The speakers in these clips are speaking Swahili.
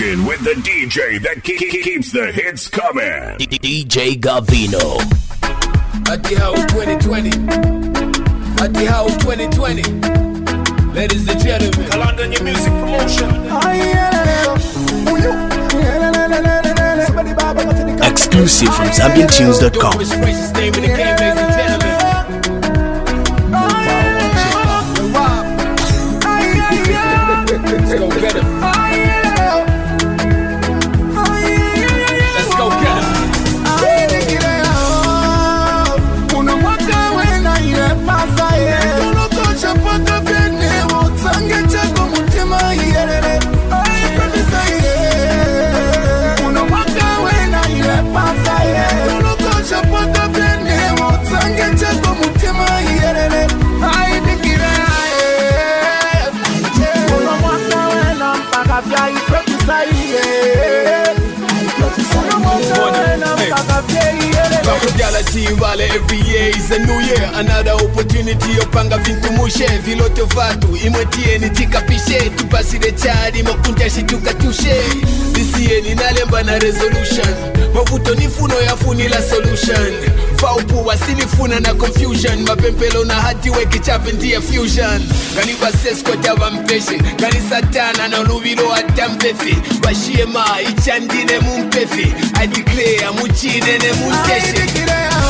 Rockin' with the DJ that keeps the hits coming. DJ Gavino. At the house 2020. At the house 2020. Ladies and gentlemen, London New Music Promotion. Exclusive from ZambianTunes.com. Let's go get him. Let's go get him. Una mwaka wena ile pasa ye Unokocha paka vene Wotange chako mutima yelele Ay kabisa ye Una mwaka wena ile pasa ye Unokocha paka vene Wotange chako mutima yelele Ay dikire ye Una mwaka wena mpaka vya ikotisa ye Una mwaka wena mpaka vya yelele Every year is a new year, another opportunity opanga vintu mushe vilote vatu imwetie nitikapishe tupasire chari makunja shituka tushe this year ninalemba na resolution mavuto nifuno ya funila solution faupu wasinifuna na confusion mapempelo na hati weki chapentia fusion gani basesko java mpeshe gani satana na lubilo atampefe bashiema ichandine mumpefe I declare muchine ne munteshe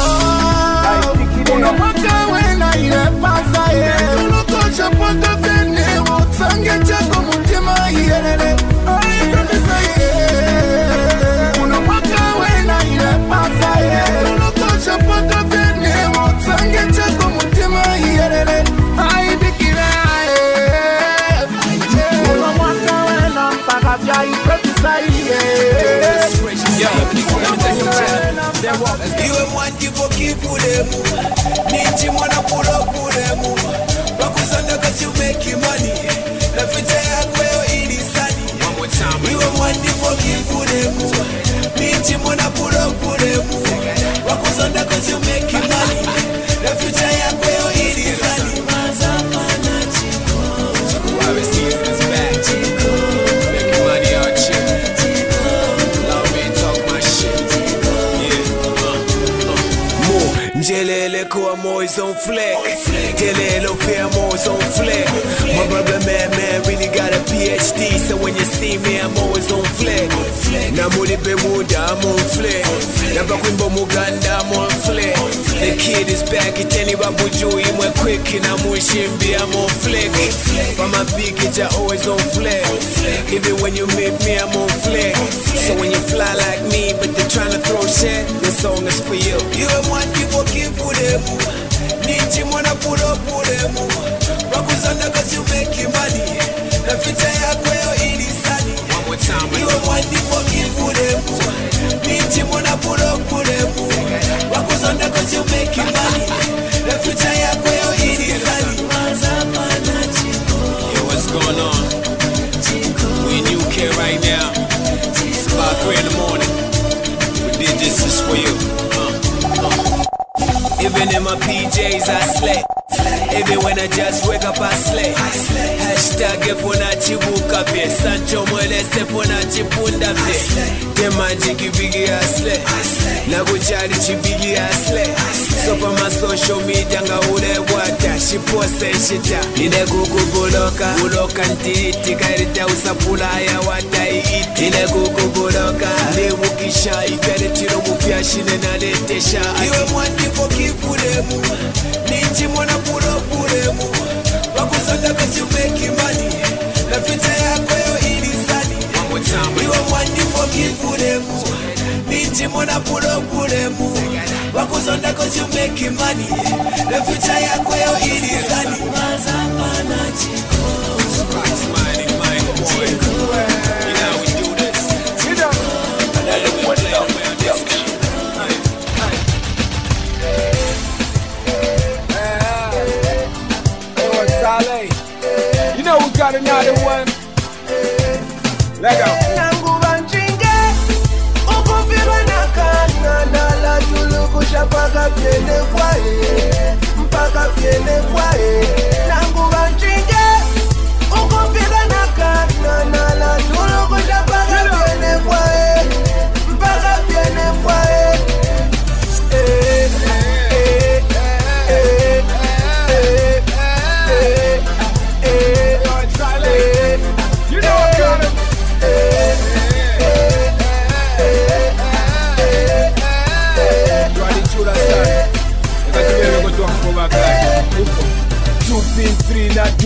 Una mwaka wena ile pasa ye Unokocha paka vene Wotange chako mutima yelele Ay kabisa ye Una mwaka wena ile pasa ye Unokocha paka vene Wotange chako mutima yelele Ay dikire ye Una mwaka wena mpaka vya ikotisa ye Iwe mwanji vokivu lemu Nichi mwana puro puremu Wakusanda cause you make money Na future yako yo ilisani Iwe mwanji vokivu lemu Nichi mwana puro puremu Wakusanda cause you make money Na future yako yo ilisani Jelele kuwa moist on fleck Jelele fair moist on fleck My brother man really got a PhD So when you see me I'm always on fleck Na muli Bermuda I'm on fleck Na bakwimbo Muganda I'm on fleck The kid is back iteni babuju imwe quick Na mushimbi I'm on fleck But my big kids are always on fleck Even when you meet me I'm on fleck So when you fly like me but they're trying to throw shit This song is for you You are one people Puremu, Nichi mwana puro puremu Wakusanda cause you make money Na future yako yo ilisani One more time You are one people puremu Nichi mwana puro puremu Wakusanda cause you make money Na future yako yo ilisani Yo, what's going on? We in UK right now It's about 3 in the morning We did this just for you Even in my PJs I slay Even when I just wake up I slay Hashtag efona chibuka vye Sancho mwelese efona chipunda vye Tema jiki bigi I slay Naguchari chibigi I slay So for my social media nga ule wata Shipose shita Nide kuku buloka Buloka ntiti Kairita usapula ya wata iti Nide kuku buloka Lewukisha Ikere tiro mupia shine na letesha Iwe mwandi fokifulemu Nichi mwana puro puremu Wakusanda cause you make money Na future yako yo ilisani Iwe mwandi fokifulemu Nichi mwana puro puremu Wakusanda cause you make money Na future yako yo ilisani Mazafana chiko Sparks mining boy You know we do this You know You know we got another one. Let go. Nangu banchinge Ukufirwa na kana Nala tulukusha paka piene kwae Mpaka piene kwae Nangu banchinge Ukufirwa na kana Nala tulukusha paka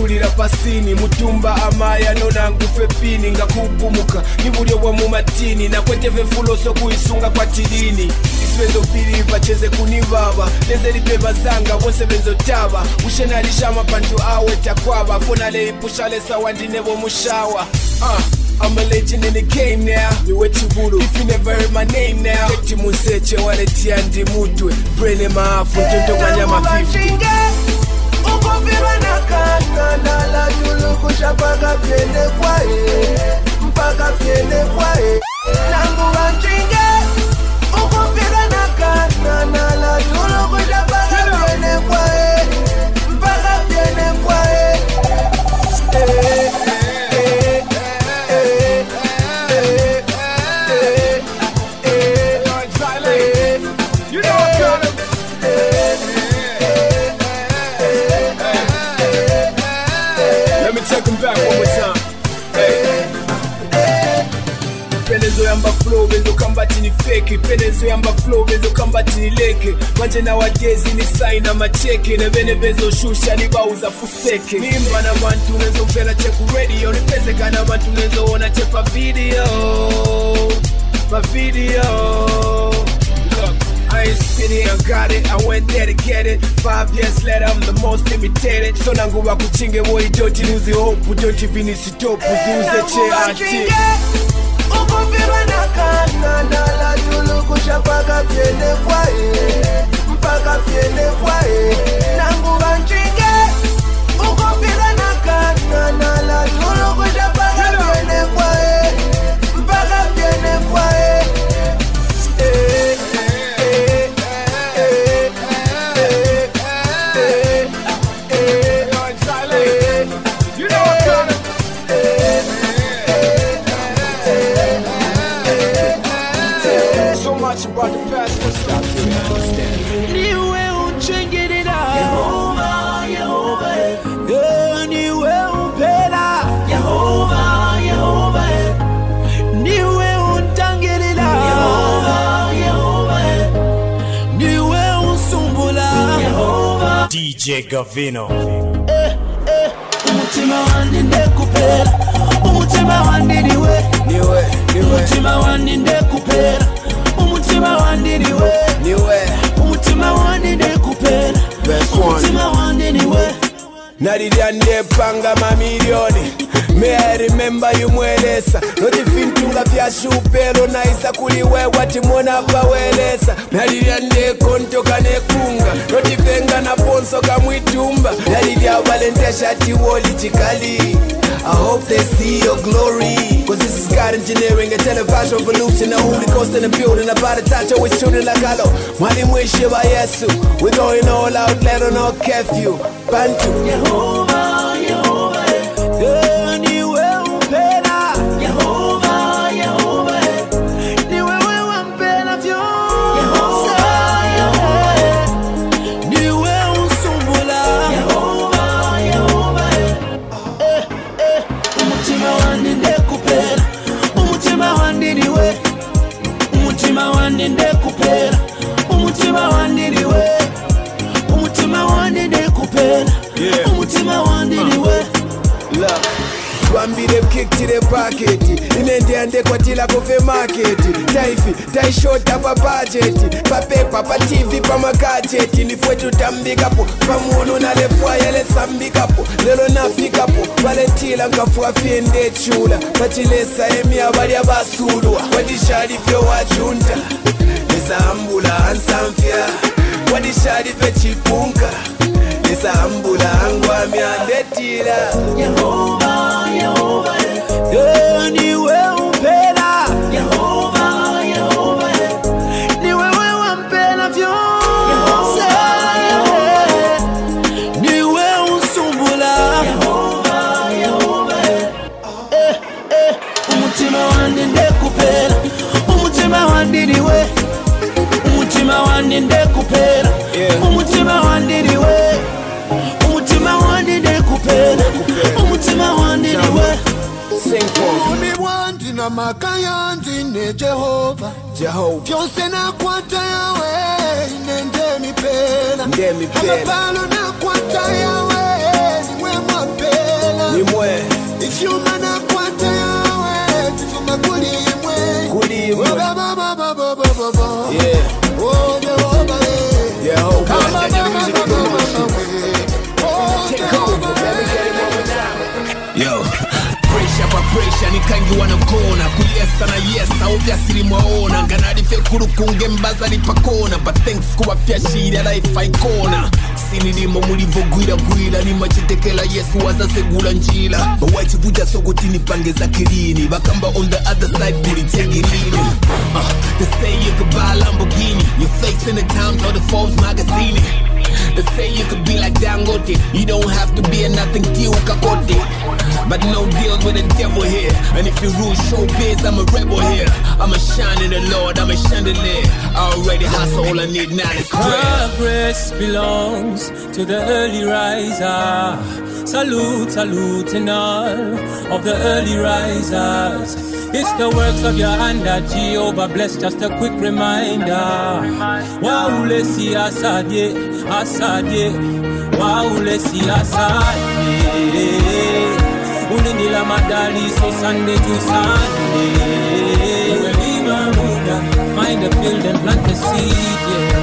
ngulira pasini mutumba amaya nona ngufe pini ngakugumuka nibulyo bwa mu matini nakweteve fuloso kuisunga kwa tilini iswezo piliva cheze kunibaba leze lipeva zanga bose benzo taba ushenalisha mapantu awe takwaba fona le ipusha lesa wandinebo mushawa I'm a legend in the game now. If you never heard my name now, Keti Museche wale tiandi mutwe brain in my half unto wanyama 50. Uko viva na kata na la tuluku shapaka piende kwae mpaka piende kwae nangu wanchinge. Uko viva na kata na la tuluku shapaka piende kwae mpaka piende kwae. Penezo yamba flow benzo kambati ni fake. Penezo yamba flow benzo kambati ni leke. Manje na wajezi ni sign na macheke. Nebene benzo shusha ni bauza fuseke. Nimba na bantu nezo mpela cheku radio. Nipeze kana bantu nezo ona chepa video. My video. Look, I ain't sitting, I got it, I went there to get it. 5 years later, I'm the most imitated. So nangu wa kuchinge boy, don't lose the hope. Don't even need to top, uziuze che ati. Uko viva na kana na la tuluku shapaka piende kwae mpaka piende kwae nangu wanchinge. Uko viva na kana na la tuluku shapaka piende kwae mpaka piende kwae. About the past, let's stop to understand. Niwe uchengirira Yehova, Yehova, niwe upela Yehova, Yehova, niwe utangirira Yehova, Yehova, niwe usumbula Yehova. DJ Gavino. Umutima wandi ndekupera, umutima wandi niwe, umutima wandi ndekupera. Umutima wandi niwe, umutima wandi ndekupera, umutima wandi niwe. Naliliande panga mamilioni. May I remember you mwelesa. Noti fintunga vya shupelo na isa kuliwe wati mona pawelesa. Naliliande konto kanekunga. Noti venga na ponso kamwitumba. Nalilia valentesha tiwoli chikali. I hope they see your glory. Cause this is God engineering, a television revolution. The Holy Ghost in the building. About to touch always shooting like hello. Mwali mwishe wa Yesu. We're going all out, let on no curfew. Bantu Yehova, Yehova, niwe upela Yehova, Yehova, niwe wewe mpela vyo Yehova, Yehova, niwe usumbula Yehova, Yehova. Umutima wandi ndekupera, umutima wandi niwe, umutima wandi ndekupera, umutima wandi niwe, umutima wandi ndekupera, umutima wandi niwe. Look, Bambire kick to the pocket. Inende ande kwa tila kofe market. Taifi, tai short up a budget. Pa paper, pa TV, pa magadget. Nifwe tutambika po, pa munu na lefwa yele sambika po. Lelo nafika po, valentila nkafua fiende chula. Pachilesa emi abali abasulwa. Wadishari vyo wajunta. Nisa ambula ansamfia. Wadishari vyo chipunka. Nisa ambula angwa miandetila. Yehova, Yehova, niwe upela Yehova, Yehova, niwe wewe mpela vyo Yehova, Yehova, niwe usumbula Yehova, Yehova. Umutima wandi ndekupera, umutima wandi niwe, umutima wandi ndekupera, umutima wandi niwe, umutima wandi ndekupera, umutima wandi niwe. Sing for me. Wandi na makaya ndine Jehova, Jehovah. Fyose na kwata yawe nende mipela, Nde mipela. Amapalo na kwata yawe niwe mwapela. sana yes auvya siri mwaona nganari fe kurukunge mbazari pakona but thanks kuwa fyashira life icona sinirimo mulivo gwira ni machitekela yesu wazasegula njila bawachivuja sokoti nipange za kilini bakamba on the other side kulitegirini they say you could buy a Lamborghini your face in the Times or the Forbes magazine. They say you could be like Dangote. You don't have to be a nothing deal kakote. But no deals with the devil here. And if you rule showbiz, I'm a rebel here. I'm a shine in the Lord, I'm a chandelier. I already hustle, all I need now is prayer. Progress belongs to the early riser. Salute, saluting all of the early risers. It's the works of your hand that Jehovah bless. Just a quick reminder. Wow, let's see Asadye, Asadye. Wow, let's see Asadye. Unindila madali so Sunday to Sunday. Uwelima muda, find a field and plant the seed, yeah.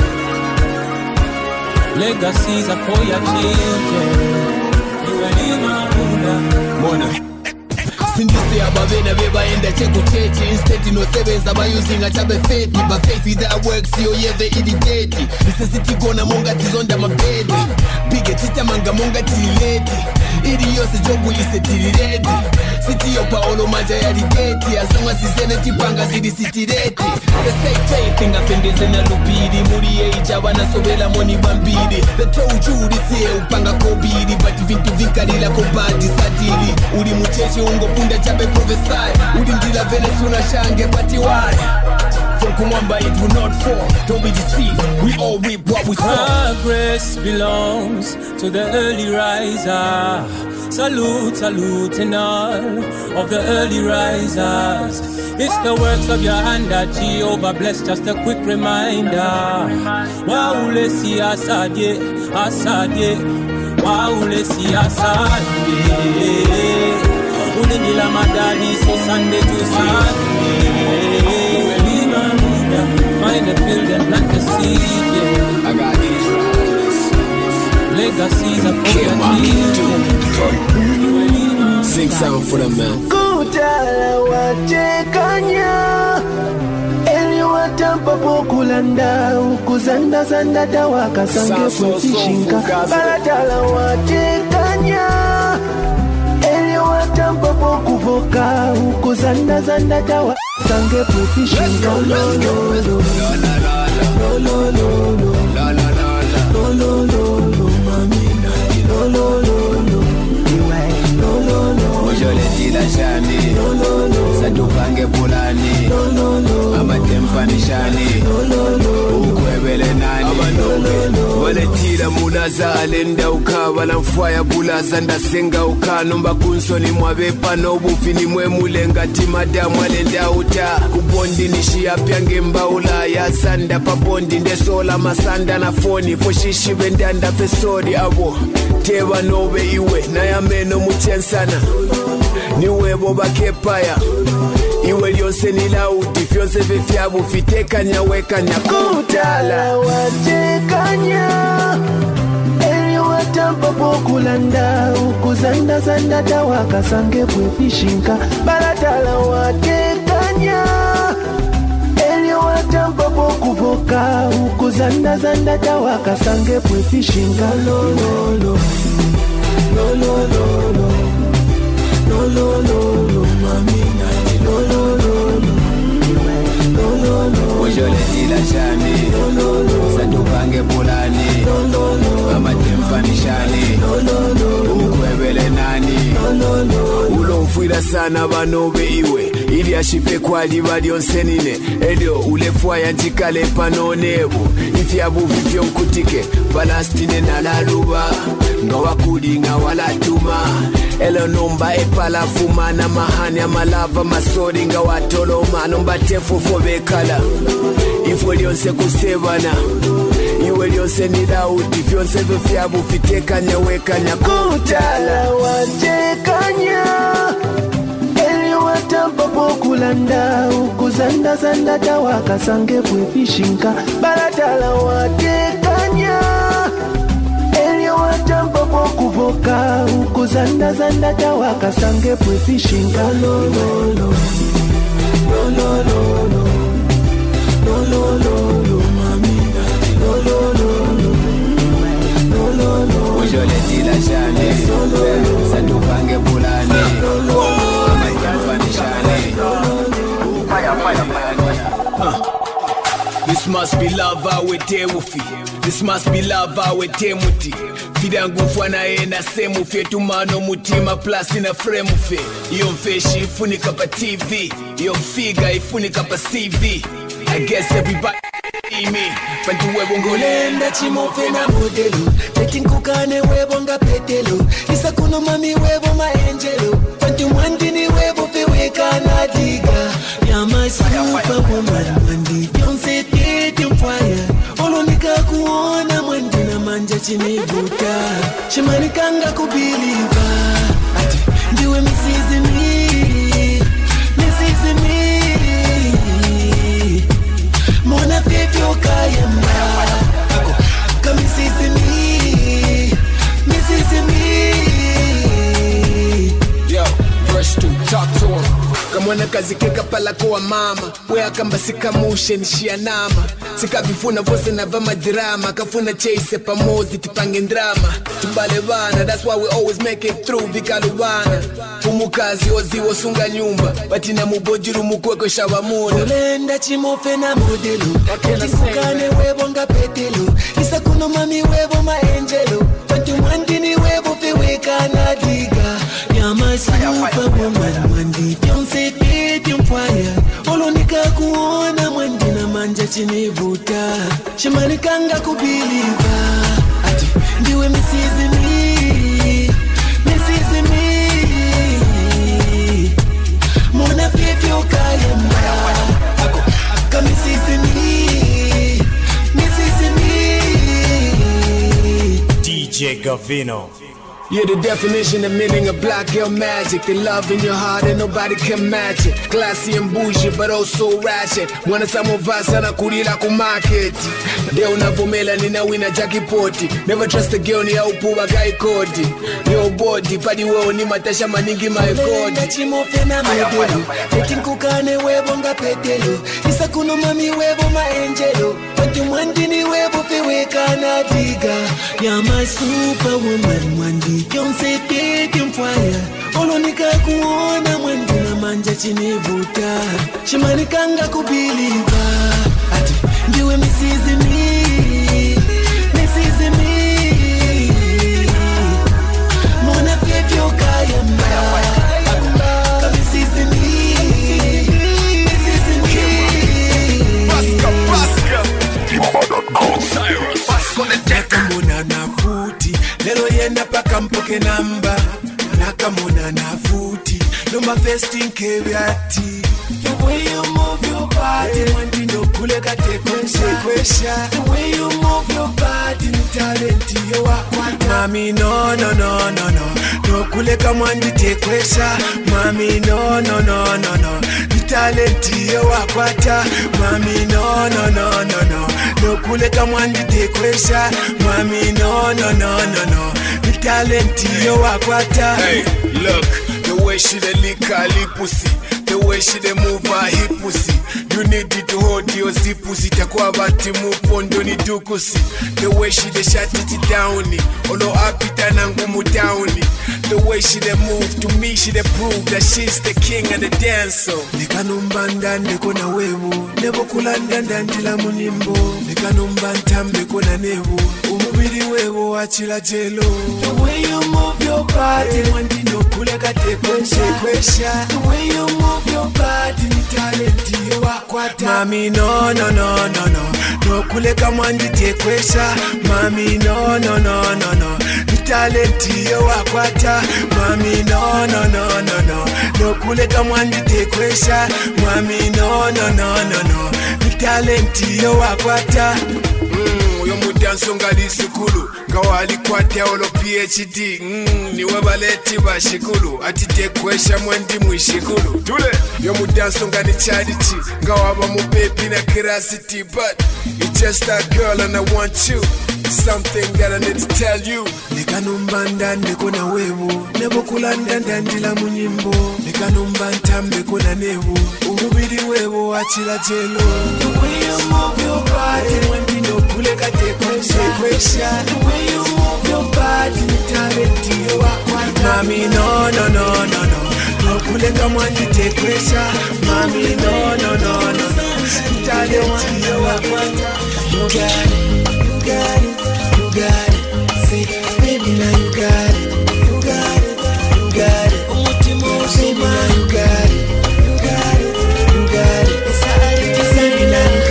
Legacies are for your children. Uwelima muda. Mona. Sindisi ababena beba enda cheku chechi. Instead no sevens aba using a chabe faith. But faith without works yo yeah they irritate. Necessity gona monga tizonda mabedi. Bige tita manga monga tilileti. Idi yose jobu lise tilileti. City yo paolo maja ya rigeti. As long as isene tipanga zidi sitireti. The same faith inga fendeze na lupidi. Muri ye ijawa na sobela moni bambidi. The told you this year upanga kobidi. But vintu vinkalila kobadi sadili. Uri mucheche ungo punda chabe prophesy. Uri ndila Venezuela shange pati why. From Kumwamba it will not fall. Don't be deceived. We all reap what we sow. Progress belongs to the early riser. Salute, saluting all of the early risers. It's the works of your hand that Jehovah bless. Just a quick reminder. Wow, let's see Asadye, Asadye. Wow, let's see Asadye. Unindila madali so Sunday to Sunday. Uwelima muda, find a field and plant the seed, yeah. I got these riders. Legacies are for your children. Sing sound for them, man. Kutala wachekanya Eli watampa pokulanda Ukuzanda zanda dawaka sange kutishinka Balatala wachekanya Eli watampa pokuvoka Ukuzanda zanda dawaka sange kutishinka Lo lo lo lo lo lo lo lo mamina lo lo lo Ojole dila shani Sadupange pulani Amatempa nishani Ukwebele nani Wale tila mulaza alenda ukabala mfwaya bulaza ndasenga ukanomba kunsoni mwabepa nobufi ni mwe mulenga timadamu alenda uta Kubondi nishi apyange mbaula ya sanda Pabondi ndesola masanda na foni Foshishi bendanda fesori abo Teba nobe iwe na ya meno muchensana Niwe boba kepaya Iwe lyonse nilauti Fyonse vefyabu fitekanya wekanya Kutala wachekanya Eli watampa pokulanda Ukuzanda zanda dawaka sange pwefishinka Balatala wachekanya Eli watampa pokuvoka Ukuzanda zanda dawaka sange pwefishinka Lo lo lo Lo lo lo lo Lo lo lo lo mamina Lo lo lo lo Lo lo lo Ojole dila shani Sadupange pulani Amatempa nishani Ukwebele nani Ulomfuira sana banobe iwe Ili ashife kwa liba lyonsenine Edo ulefwa ya njikale panonebu Ifyabu vivyo mkutike Palestine na laluba Nga wakudi nga walatuma Elo nomba epala fuma na mahani amalava masori nga watoloma Nomba tefu fobekala Ifwe lyonse kusebana Iwe lyonse nilauti Fyonse vifyabu fitekanya wekanya Kutala wachekanya Eli watampa pokulanda Ukuzanda zanda dawaka sange pwefishinka Balatala wachekanya Eli watampa pokuvoka Ukuzanda zanda dawaka sange pwefishinka Lo lo lo This must be love awe tewufi. This must be love awe temuti. Fidangu mfwana ena semu fe tumano mutima plus ina frame fe. Iyo mfeshi ifunika pa TV. Iyo figa ifunika pa CV. I guess everybody me. Pantu webo ngolenda chimofe na modelo. Tekinkukane webo nga petelo. Isa kuno mami webo ma angelo. Pantu mwandini webo fe weka na diga. Ya my superwoman mwandi. Yonse tete mfaya. Olonika kuona mwandi na manja chinivuta. Shimanikanga kubiliva. Ati ndiwe misizi mi. Misizi mi. Mona fefyo kayamba. Come misizi mi. Misizi mi. Yo, verse 2, talk to him. Kamwana kazi keka pala kwa mama. Wea kamba sika mushe nishia nama. Sika vifuna vose na vama drama. Kafuna chase pamozi tipange drama. Tubale bana, that's why we always make it through. Vikaluwana Fumukazi ozi wosunga nyumba. Batina mubojiru mukweko shawamuna. Olenda chimofe na modelo. Kisukane webo nga petelo. Isa kuno mami webo ma angelo. Pantu mwandini webo feweka na diga. Yama superwoman mwandi. Yonse tete mfaya. Olonika kuona mwandi na manja chinivuta. Shimanikanga kubiliva. Ati ndiwe misizi mi. Misizi mi. Mona fefyo kayamba. Come misizi mi. Misizi mi. DJ Gavino. You're the definition of meaning of black girl magic. The love in your heart and nobody can match it. Classy and bougie but also ratchet. Mwana samovasa na kurila kumarket. Deo unavomela nina wina jaki poti. Never trust a girl ni ya upuwa gai kodi. Yo body padi weo ni matasha maningi maekodi. Olenda chimofe na modelo. Tekinkukane webo nga petelo. Isa kuno mami webo ma angelo. Pantu mwandini webo feweka na diga. Ya my superwoman mwandi. Yonse tete mfaya. Olonika kuona mwandi na manja chinivuta. Shimanikanga kubiliva. Ati ndiwe misizi mi. Misizi mi. Mona fefyo kayamba. Kamisizi mi. Misizi mi. Baska Nakamuna na futi. Lero yena paka mpoke namba. Nakamuna na futi. Numa festing keviati. The way you move your body Mwandi no kule kate kwesha. The way you move your body Ni talenti yo wakwata. Mami no no no no no. No kule ka mwandi te kwesha. Mami no no no no no. Ni talenti yo wakwata. Mami no no no no no. No kule ka mwandi te kwesha. Mami no no no no no. Ni talenti yo wakwata. Hey, look, the way she the lick her lip pussy. The way she dey move her hip pussy. You need it to hold your zip pussy. Takuwa bati mupondo ni dukusi. The way she dey shut it down. Olo apita na ngumu down. The way she dey move to me she dey prove that she's the king of the dance. Nikanumba ndande kona wewu. Nebo kulanda ndandila munimbo. Nikanumba ntambe kona newu. Umubiri wewu achila jelo. The way you move your body Mwandi no kule kate kwesha. The way you move your body Ni talenti yo wakwata. Mami no no no no no. No kule ka mwandi te kwesha. Mami no no no no no. Ni talenti yo wakwata. Mami no no no no no. No kule ka mwandi te kwesha. Mami no no no no no. Ni talenti yo wakwata. Yo mudanso ngali sikulu. Ngawali kwate olo PhD. Niwe baleti bashikulu. Atite kwesha mwandi mwishikulu. Tule. Yo mudanso ngani charity. Ngawaba mupepi na curiosity. But it's just that girl and I want you. Something that I need to tell you. Nikanumba ndande kona wewu. Nebo kulanda ndandila munyimbo. Nikanumba ntambe kona newu. Nubidi webo wachila jelo. The way you move your body when you know kuleka depression. The way you move your body nitaleti yo wakwata. Mami no. No kuleka mwani depression. Mami no. Nitaleti yo wakwata. You got it. Say, baby, now you got it. You got it. Baby, now you got it. You got it. It's all right, baby, now you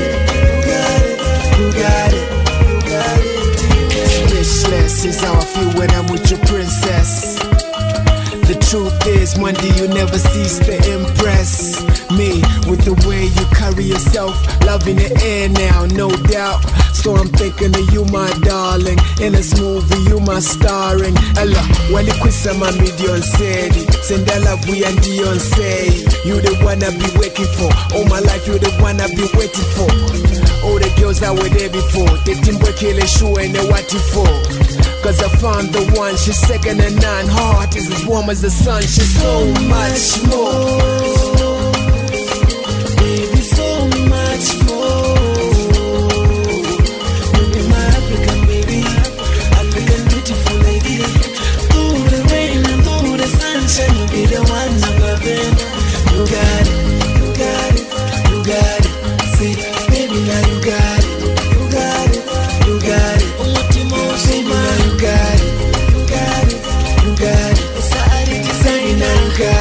got it. Speechless is how I feel when I'm with your princess. The truth is, Monday you never cease to impress me with the way you carry yourself. Love in the air now, no doubt. So I'm thinking of you, my darling. In this movie, you my starring. Ella, wali kwisa mami Dionsedi. Send that love we and Beyonce. You the one I be waiting for. All my life, you the one I be waiting for. All the girls that were there before. They didn't work kill a shoe and they what you for. Cause I found the one, she's second to none. Her heart is as warm as the sun. She's so much more. Baby, so much more. You be the one I'm loving. You got it. Say, baby, now you got it. You got it. Baby, now you got it. It's all right, baby, now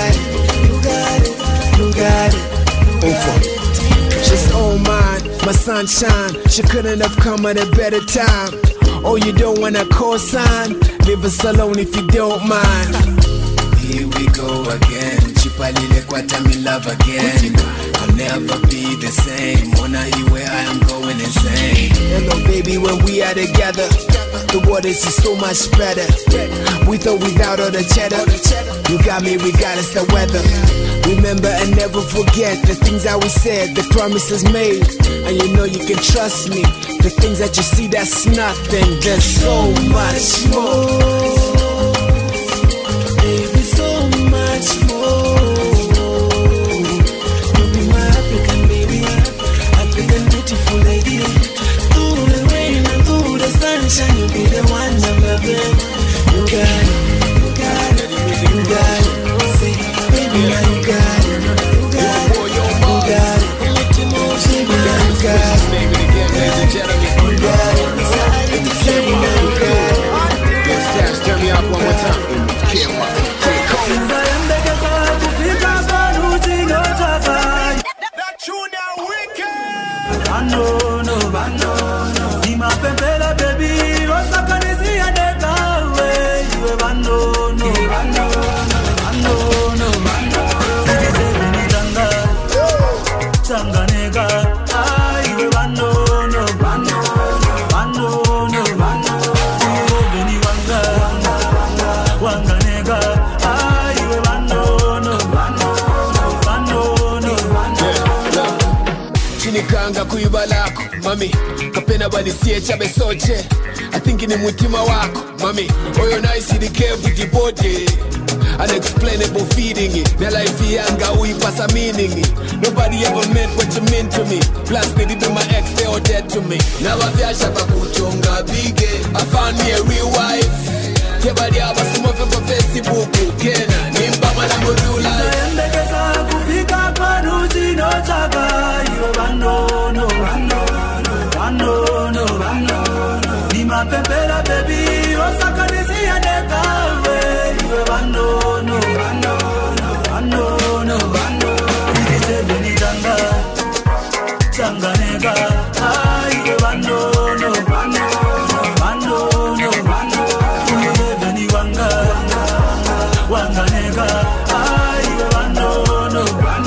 you got it. She's all mine, my sunshine. She couldn't have come at a better time. Oh, you don't wanna co-sign? Leave us alone if you don't mind. Here we go again. Chipalile kwata me love again. I'll never be the same. Mona iwe I am going insane. Hello baby, when we are together, the waters is so much better. With or without all the cheddar, you got me regardless the weather. Remember and never forget the things that we said, the promises made. And you know you can trust me. The things that you see, that's nothing. There's so much more. You be the one I'm loving. You got it. Say, baby, now you got it. You got it. Baby, now you got it. Turn me up one more time. That tune now wicked. Pempela baby, wasakanisi ya nekawe, iwe bando no. Nitizeni tanga, tanga nega, iwe bando no. Veni wanga nega, iwe bando no. Chinikanga kuibalako, mami. Kapena bali siye chabe soche. I think in the mutima wako, mami. Oyo nice the care with the body. Unexplainable feeding it. Na life yanga uipasa meaning it. Nobody ever meant what you meant to me. Plus maybe be my ex, they all dead to me. Now I vyasha pakuchonga bige. I found me a real wife. Kebali abasuma fe kwa Facebook. Kena, nimba mana mo real life. Zaendekeza kufika kwa nuji no chaka. Iwe bando no. Nima pempela baby, wasakanisi ya nekawe, iwe bando no. Nitizeni tanga nega, iwe bando no. Veni wanga nega, iwe bando no.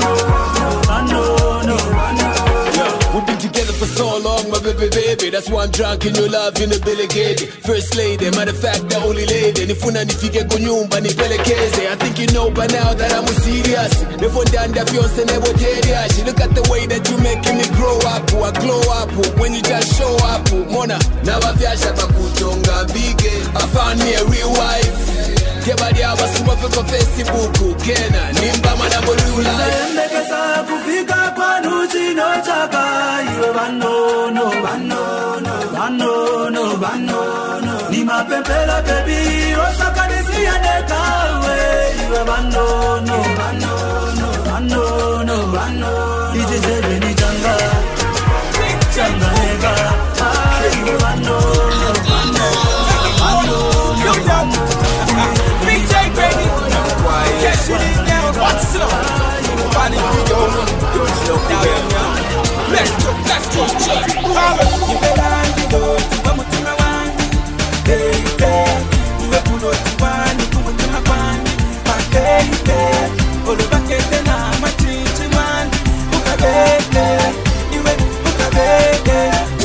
We've been together for so long, my baby. That's why I'm drunk in your love, in the Billy Gate. First lady, matter of fact, the only lady. Nifuna nifike kunyumba nipelekeze. I think you know by now that I'm serious. Nifondanda fiance never teriash. Look at the way that you making me grow up. I glow up when you just show up. Mona, now I vyasha pakuchonga bige. I found me a real wife. tebali abasuma fe kwa Facebook kena nimba madambo lula Ndekesa kufika kwanu chino chaka iwe banono ni mapempela baby osakanisi ya nekawe iwe banono ijizebe ni changa nega iwe banono BJ baby get shit in now what's up body yo let's go bamutima wangu baby niwe kuloti wani kumutima kwani baby olubakete na machichi wani ukabebe niwe ukabebe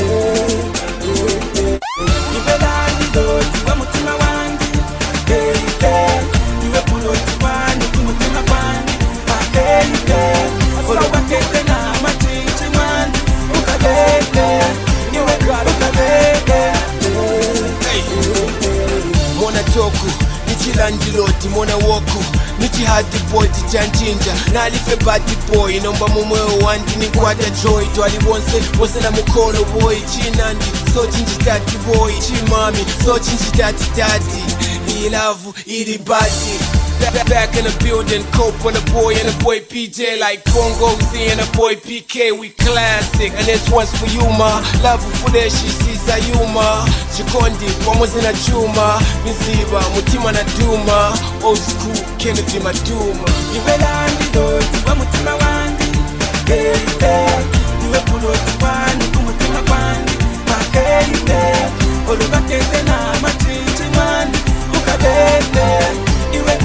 niwe landi doti bamutima wangu baby niwe kuloti wani kumutima kwani baby olubakete na machichi wani ukabebe niwe ukabebe Mona toku, nichilandiloti, mona woku Nichi hati boy, tichanjinja Nalife bati boy, nomba mumweo wandi Nikwata joy, twali wonse na mukolo boy Chinandi, so chinji tati boy Chimami, so chinji tati Ilavu, ili bati Back in the building, Cope on a boy and a boy PJ like Congo Z and a boy PK, we classic. And this one's for you, ma. Love for that she sees a yuma. Chikondi, pamoja na chuma. Miziba, mutima na duma. Old school, Kennedy Maduma. Niwe landi doti, wa mutima wandi. Baby, niwe kuloti wandi, kumutima wandi. Baby, olubakete na machichi wandi. Ukabebe, niwe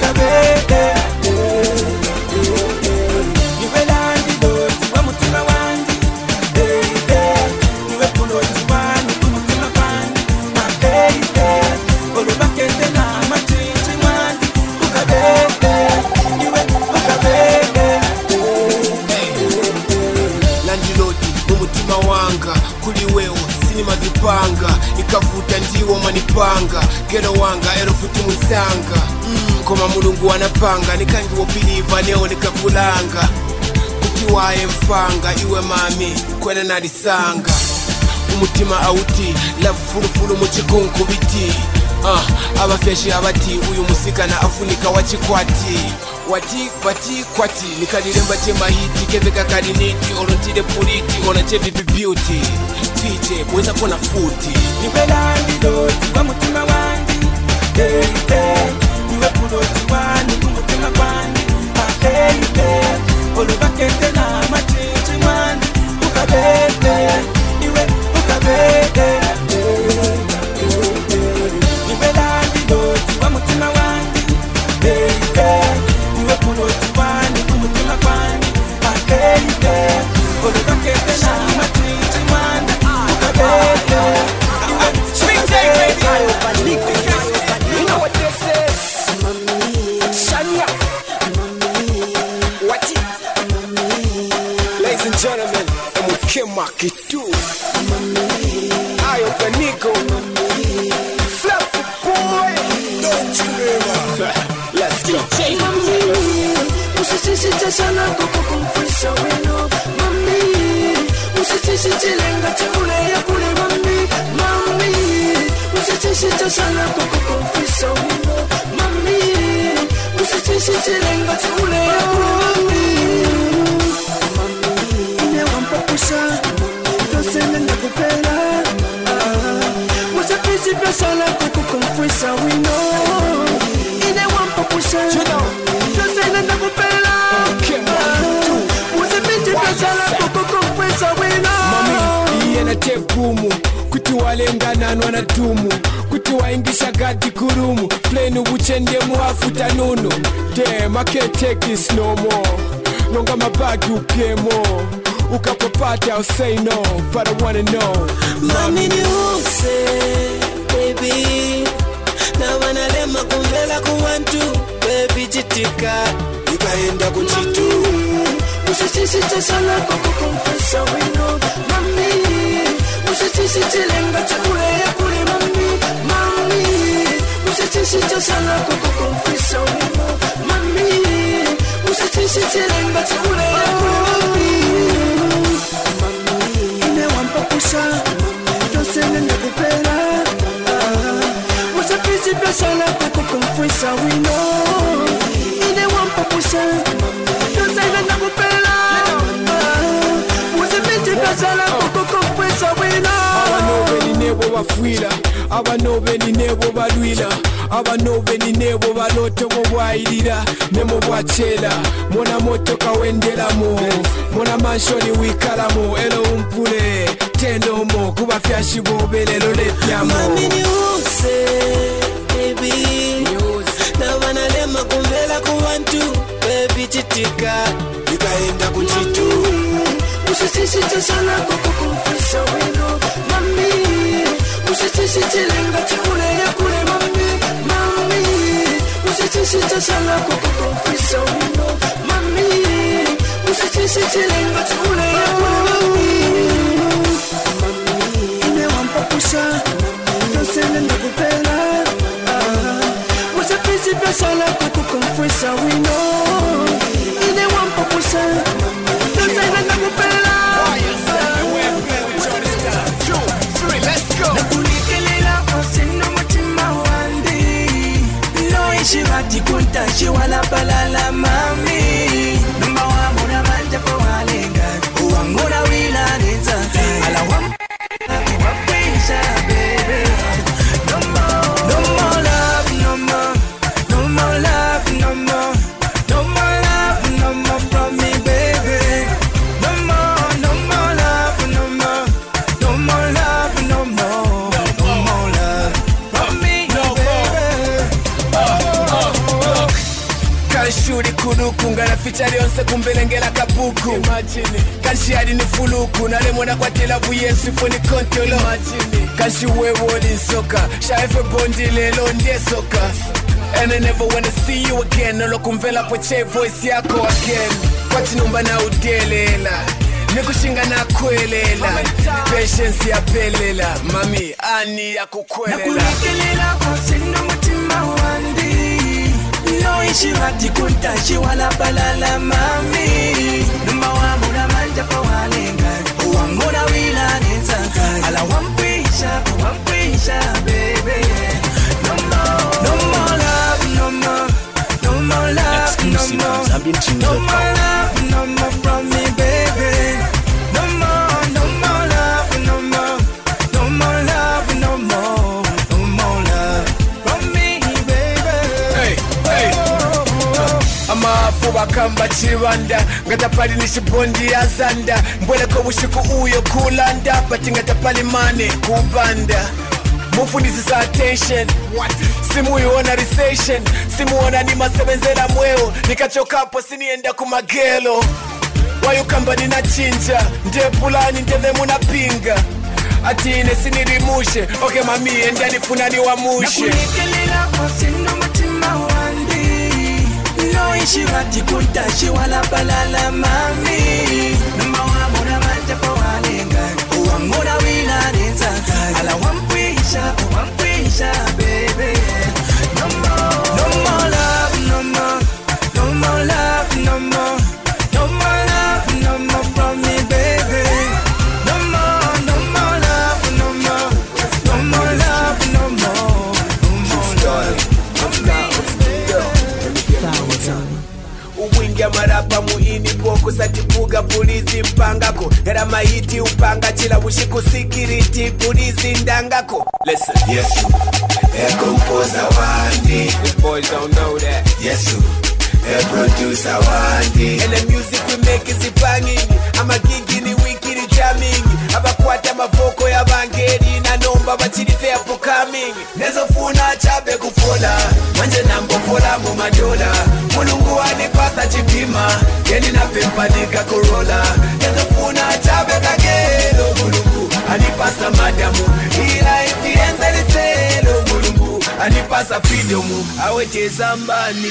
niwe landi doti wa mutima wandi baby niwe kuloti wani kumutima kwani my baby olubakete na machichi wandi ukabebe niwe ukabebe landi doti mumutima wanga kuli wewe sinima vipanga ikavuta ndiwo manipanga gero wanga erofuti musanga koma mulungu wanapanga nikangi wopiliva leo nikakulanga kuti wae mfanga iwe mami kwena nalisanga umutima auti love fulufulu muchikunku biti abafeshi abati uyu musikana afunika wachikwati wati kwati nikalilemba chema hiti keveka kaliniti olontide puliti ona chevipi beauty PJ mweza kona futi nibelandi doti wa mutima wangi baby niwe kuloti wani kumutima kwani baby olubakete na machichi wani ukabebe niwe ukabebe nibelandi doti wa mutima wangi baby niwe kuloti wani kumutima kwani baby olubakete na machichi wani ukabebe you know what this is? Shania. What it? Ladies and gentlemen, I'm with Kim Maki too. Ayo Panico. Fluffy boy. Don't you ever. Let's go. Usisisi sana koko kumfisa wino. Mami. Usisisi lenga chakule ya kule mami. Mami. Usisisi sana koko kumfisa wino. Mami. Usisisi lenga chakule ya kule mami. Mami. Ine wampapusha. Tosene na kupela. Usisisi sana koko kumfisa wino. Ine wampapusha. Tosene na kupela. Tegumu kuti walengananwa na tumu kuti waingisha gadi kurumu plane ubuchende muafuta nunu damn I can't take this no more longa mabagi upemo ukapopata I'll say no but I wanna know mami ni use baby na wanalema kumvela kuwantu baby jitika ikaenda kuchitu usisisite sana koko kumfesa wino mami usisisite lenga chakule ya kule mami mami usisisite Usichisita sana kukukonfisa wino mami. Usichisitile mbati ule ya kule mami. Ine wampa kusha Tosene nakupela Usichisita sana kukukonfisa wino Ine wampa kusha Tosene nakupela Usichisita sana kukukonfisa wino Abanove ni nebo bafwila Abanove ni nebo balwila Abanove ni nebo baloto bwailira Nemo bwachela Mona motoka wendelamu Mona manshoni wikalamu Elo umpule Tendo mo Kuba fyashi bobelelo lepyamo Mami ni use Baby Na wanalema kumvela kuwantu Baby chitika Nikaenda kuchitu Usichisita sana kukukonfisa wino mami. Usichisitile ngati ule ya kule mami. Mami Usichisita sana kukukonfisa wino mami. Usichisitile ngati ule ya kule mami. Ine wampa kusha Tosene nakupela Usichisita sana kukukonfisa wino Ine wampa kusha Tosene nakupela Nakulikelela osino mutima wandi Noishi vati kuntashi wala balala mami Numba wamuna manja kwa walenga Uwanguna wila neza Ala wapisha baby No more love, no more No more love, no more No more love, no more from me baby No more love, no more No more love, no more No more love from me baby Kanshuri kunuku ngana fichari onse kumbelengela kabuku Kanshi hadi ni fuluku nalemona kwa telavu yesu foni kontolo Kanshi wewoli nsoka Shaife bondi lelo ndie soka And I never wanna see you again Nolo kumvela poche voice yako again Kwa tinumba na udelela Nikushinga na kwelela Patience ya pelela Mami ani ya kukwelela Nakulikelela osino mutima wandi Noishi vati kuntashi wala balala mami Numba wamuna manja kwa walenga Uwanguna wila neza Ala wampisha baby No more love, no more No more love, Exclusive no from more ZambianTunes.com. No more love, no more from me baby No more love, no more No more love, no more No more love from me baby Amafu bakamba chirwanda Ngatapali nishibondi ya zanda Mbwele kwa ushiku uyo kulanda Pati ngatapali mane kubanda Mufundisisa attention Simu yuona recession Simu wana ni masebenzela mweo Nikachoka hapo sinienda kumagelo Wayukamba nina chinja Ndepulani ndeve muna pinga Atine sinirimushe Okay mami enda nifunani wa mushe Nakulikelela osino mutima wandi Noishi vati kuntashi wala balala mami Numba wamuna manja kwa walenga Uwanguna wila neza Ala wampisha baby No more love, no more No more love, no more No more love, no more from me baby No more love, no more No more love, no more No more love Uwingia marapa muini poko satipuga pulizi mpangako Era maiti upanga chila ushiku sikiriti pulizi ndangako Listen Yesu, composer wandi The boys don't know that Yesu, producer wandi And the music we make is banging Ama gigi ni wiki ni jamming Abakwata mavoko ya bangeri Na nomba bachirite ya coming Nezo funa chabe kufola Manje nambofola mu madola Mulungu anipasa chipima Yeni na pimpa nika korola Nezo funa chabe kagelo Mulungu anipasa madamu Ila itienza liselo Mulungu anipasa freedomu Awete zamba ni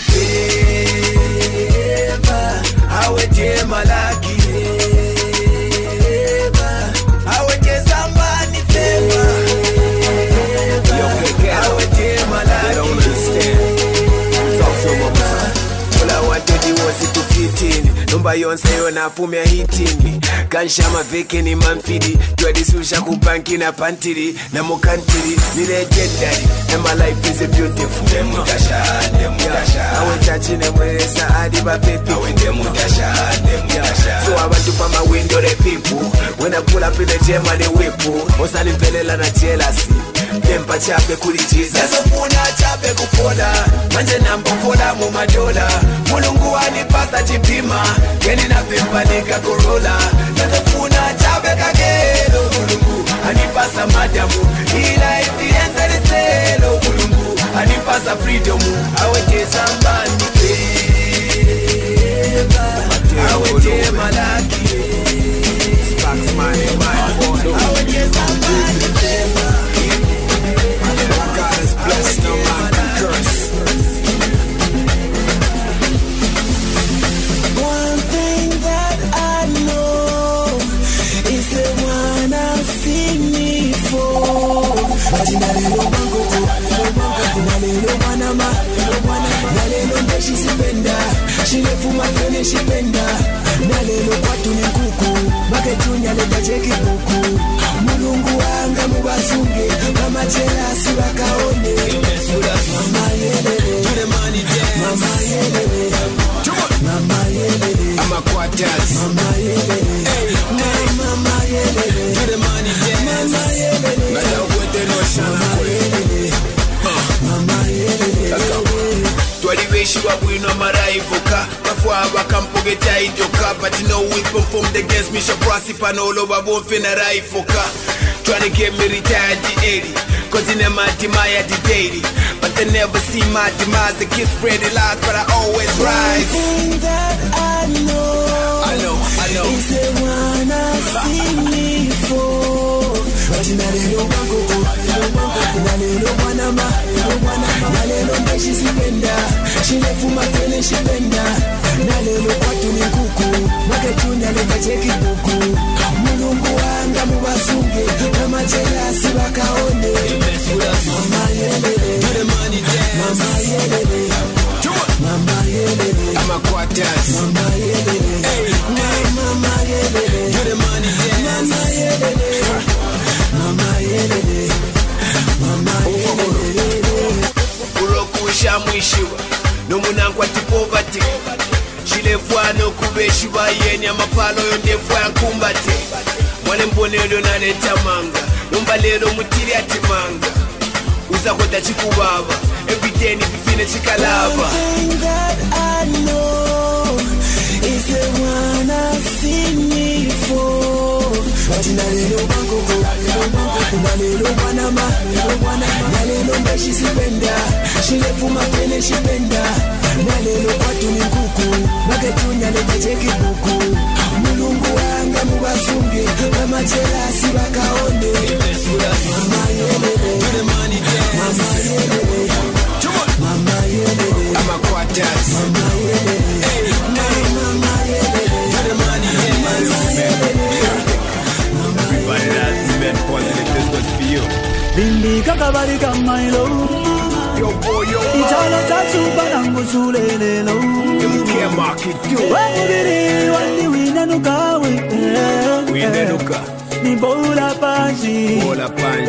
peva Awete malaki Awete zamba ni peva Awete malaki yonse yona pumya hitingi kansha maveke ni manfidi twadisusha kubanki na pantiri na mukantiri ni legendary and my life is a beautiful Demutasha awe chachi nemwesa adi bapepi awe demutasha so abantu pa my window the people when I pull up in the gym and they whip osani mpelela na jealousy tempa chape kuli Jesus Nasofuna chape kupoda manje nambokola mu madola mulungu anipasa chipima keni na pimpa nika korola Nasofuna chape kagelo mulungu anipasa madamu ila ifienza liselo mulungu anipasa freedom aweke sambani feva aweke malaki Sparks money aweke sambani feva God is blessed, no man can curse. One thing that I know is the one I'm singing for. Nalelo bango, nalelo manama, nalelo ndeshi sipenda, shilefuma kene shipenda, nalelo kwatu ni kuku, maketunya leta cheki kuku, mulungu wanga mubasunge, mama jelasi wakaone, mama yelele, mama yelele, mama yelele, I'm a quartet. mama yelele, mama yelele, mama yelele, mama yelele, Twaliweshwa bwino maraivuka bafwa bakampogeta ijoka but no weapon formed against me shall prosper no loba bonfe na raifuka trying to get me retired the 80 cause in my demaya the daily but they never see my demise the kids spread the lies but I always rise. One thing that I know is the one I sing for. Nalelo bango, nalelo manama, nalelo ndeshi sipenda, shilefuma kene shipenda, nalelo kwatu ni kuku, maketunya leka cheki kuku, mulungu wanga mubasunge, mama jelasi wakaone, mama yelele, mama yelele, mama yelele, I'm a quartet. mama yelele, mama yelele, mama yelele, mama yelele, mama yelele. Urokusha mwishiwa nomunangwa tipovati shilefwa nokubeshiwa yeni amapalo yondefwa yankumbate mwale mbonero naleta manga nombalero mutiri atimanga uzakoda chikubaba everyday nififine chikalava. One thing that I know is the one I sing for. Nalelo bango, nalelo manama, nalelo ndeshi sipenda, shilefuma kene shipenda, nalelo kwatu ni kuku, maketunya leta cheki kuku, mulungu wanga mubasunge, mama jelasi wakaone, mama yelele, mama yelele, mama yelele, I'm a quartet. mama yelele, mama yelele, mama yelele. Everybody that's been positive, this was for you. Bindi kakabari kamailo Yo boy, yo Ichala tachu banangu sulelelo them care market too. Wangiri wandi winenuka Winenuka. Ni bola panchi Bola punch.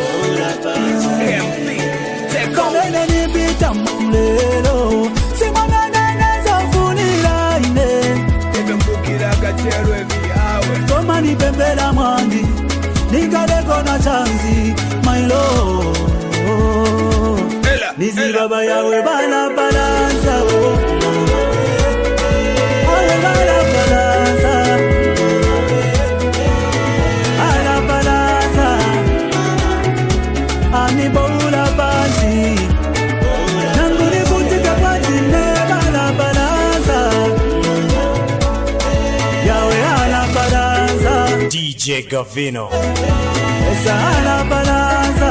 MP. Take off. Kamene ni bita mulelo Simana nene zafunila ine Even bukira kachero every hour. Toma ni pembela mwandi Nikaleko na chanzi My love Nizi baba yawe bala balanza Awe bala balanza Ala balanza Ami bola bazi Nanguni kutika pati ne bala balanza Yawe ala balanza DJ Gavino. Esa ala balanza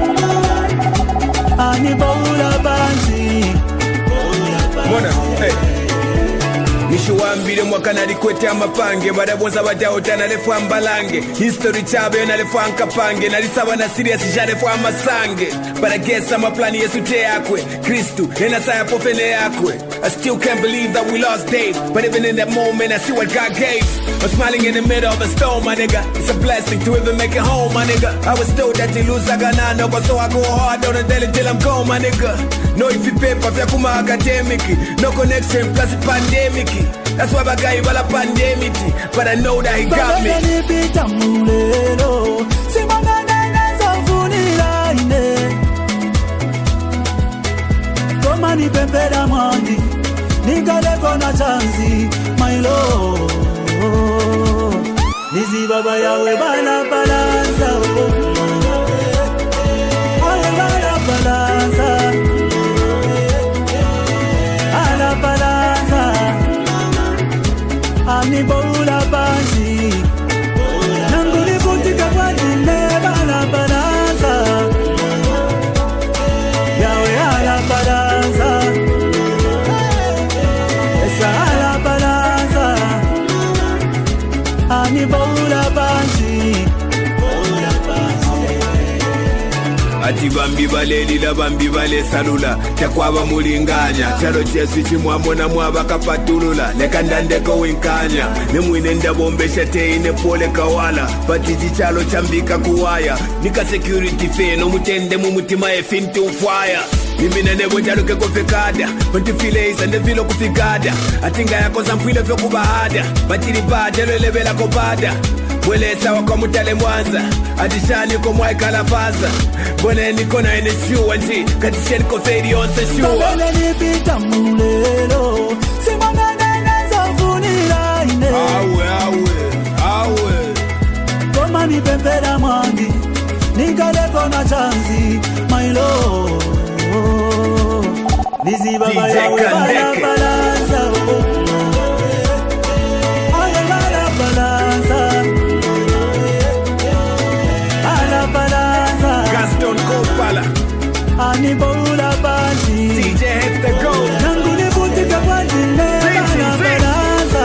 Ani bola bazi Mwana, hey. Nishuambile mwaka nalikwete amapange Badabonza badao nalefu ambalange History chabe nalefu ankapange Nalisawa na serious jalefu amasange But I guess ama plani yesu te yakwe Kristu, enasaya pofene yakwe I still can't believe that we lost Dave, but even in that moment I see what God gave. I'm smiling in the middle of a storm, my nigga. It's a blessing to even make it home, my nigga. I was told that you lose no, but so I go hard on the daily till I'm gone, my nigga. No if you paper vya kuma academic, no connection plus pandemic. That's why my guy wala pandemic, but I know that he got me. Mani pembera mwandi Ningale kona chanzi My lord Nizi baba yawe bala balanza Awe bala balanza Ala balanza Ami boula banji Nanguli kutika kwa dine bala balanza Yawe ala balanza Ani boula banji Ati bambi baleli la bambi bale salula Tekwaba mulinganya Chalo chesu chimwamona mwaba kapatulula Lekandandeko winkanya Nemwine ndabombesha teine pole kawala Patiji chalo chambika kuwaya Nika security feno mutende mumutima efintu fire Mimi na nebo jalo ke kofekada Panti file isa ndevilo kufikada Atinga yako zamfile vyo kubahada Batiri bada lelebela kobada Mwelesa wako mutale mwanza Adishani ko mwai kalafaza Bone niko na ene shuwa nji Katisheni ko fedi onse shuwa Kabele nipita mulelo Simanga neneza funila ine Awe Koma ni pembera mwandi Ningale kona chanzi My lord Nizi baba yawe bala balanza Awe bala balanza Ala balanza Gaston Kopala Ani boula banji DJ hit the go Nanguli butika kwa dine Bala balanza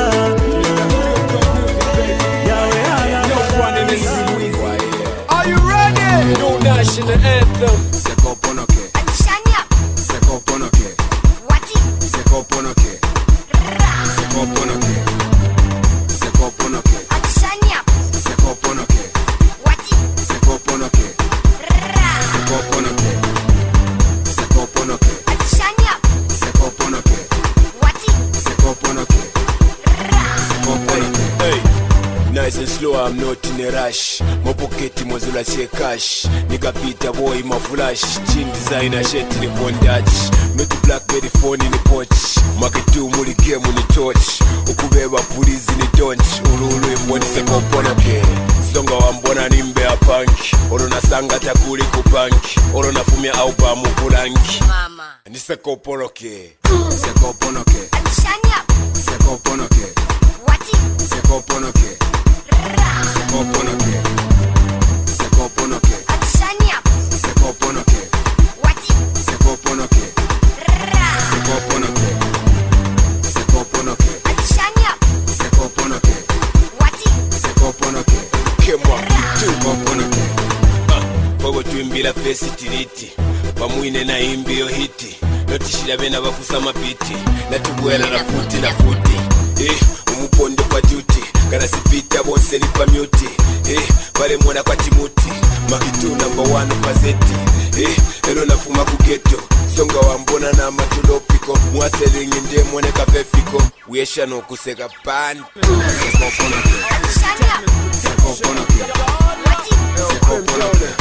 Yawe ala balanza Are you ready? New national anthem. Sekoponoke Sekoponoke Sekoponoke Sekoponoke Sekoponoke Sekoponoke Sekoponoke Sekoponoke Sekoponoke Sekoponoke Sekoponoke Sekoponoke. Hey, nice and slow, I'm not in a rush. My pocket mozula che cash. Nigga Peter boy my flash. Chin designer shit in the bondage. Make the Blackberry phone in the pouch. Market 2 muli game on the torch. Ukubeba police in the donch. Ululu imboni sekoponoke. Songa wambona nimbe ya punk. Oro na sanga takuli kubank. Oro na fumia album kulanki. Mama ni sekoponoke. Sekoponoke Sekoponoke Sekoponoke Sekoponoke Sekoponoke Sekoponoke Sekoponoke Sekoponoke Sekoponoke Sekoponoke Sekoponoke Kemwa Sekoponoke Fogo tuimbila fesi tiriti Pamwine na imbio hiti Notishila bena bakusama piti Natubwela na futi umupondo kwa duty Karasipita bonse lipa muti Vale mwana kwa timuti Makitu number 1 pazeti Elo nafuma kugeto Songa wambona na matulopiko Mwaselingi nde mwone kafefiko Wiesha no kuseka pan Sekoponoke Sekoponoke Sekoponoke